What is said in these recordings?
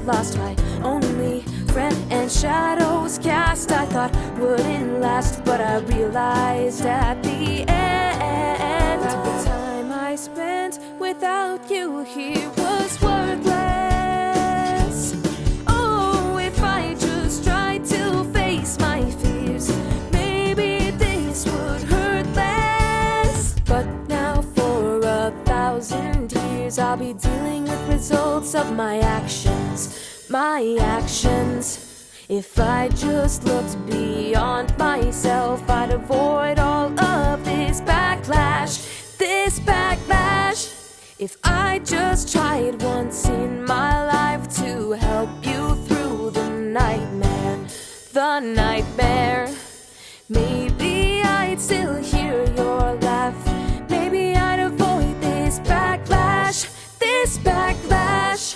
lost my only friend, and shadows cast I thought wouldn't last, but I realized at the end that the time I spent without you here was worthless. Oh, if I just tried to face my fears, maybe this would hurt less. But now for 1,000 years I'll be dealing with results of my actions. My actions. If I just looked beyond myself, I'd avoid all of this backlash. This backlash. If I just tried once in my life to help you through the nightmare, maybe I'd still hear your laugh. Maybe I'd avoid this backlash. This backlash.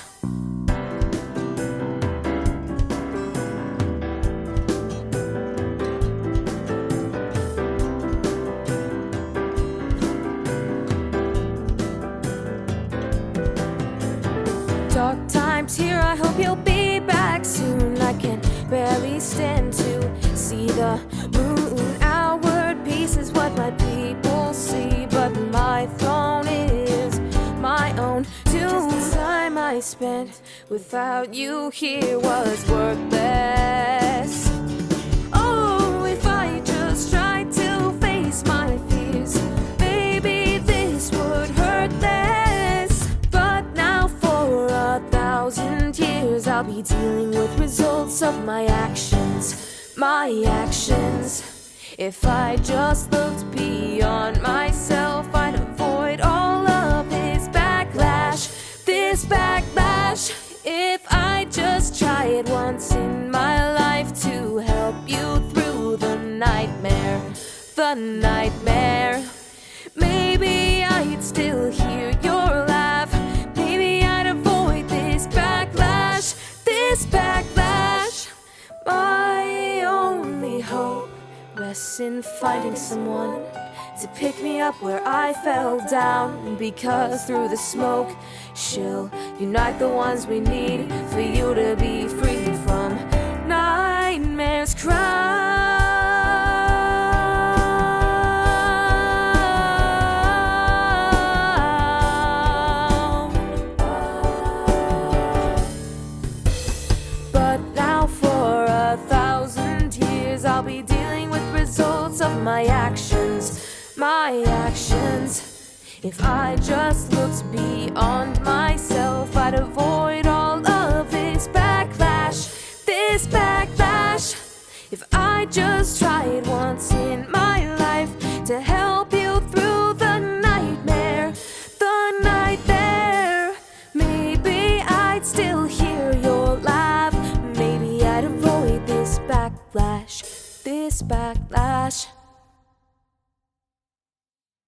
Dark times here, I hope you'll be back soon. I can barely stand to see the moon. Outward peace is what my people see, but my throne is my own tomb. The time I spent without you here was worthless. Oh, if I just tried to face my fears, maybe this would hurt less. But now for 1,000 years I'll be dealing with results of my actions. My actions. If I just looked beyond myself, I'd avoid all of this backlash. This backlash. If I just tried once in my life to help you through the nightmare, maybe I'd still hear your laugh. Maybe I'd avoid this backlash. This backlash. My only hope rests in finding someone to pick me up where I fell down, because through the smoke she'll unite the ones we need for you to be free from nightmares crown. But now for 1,000 years I'll be dealing with results of my actions. My actions. If I just looked beyond myself, I'd avoid all of this backlash. This backlash. If I just tried once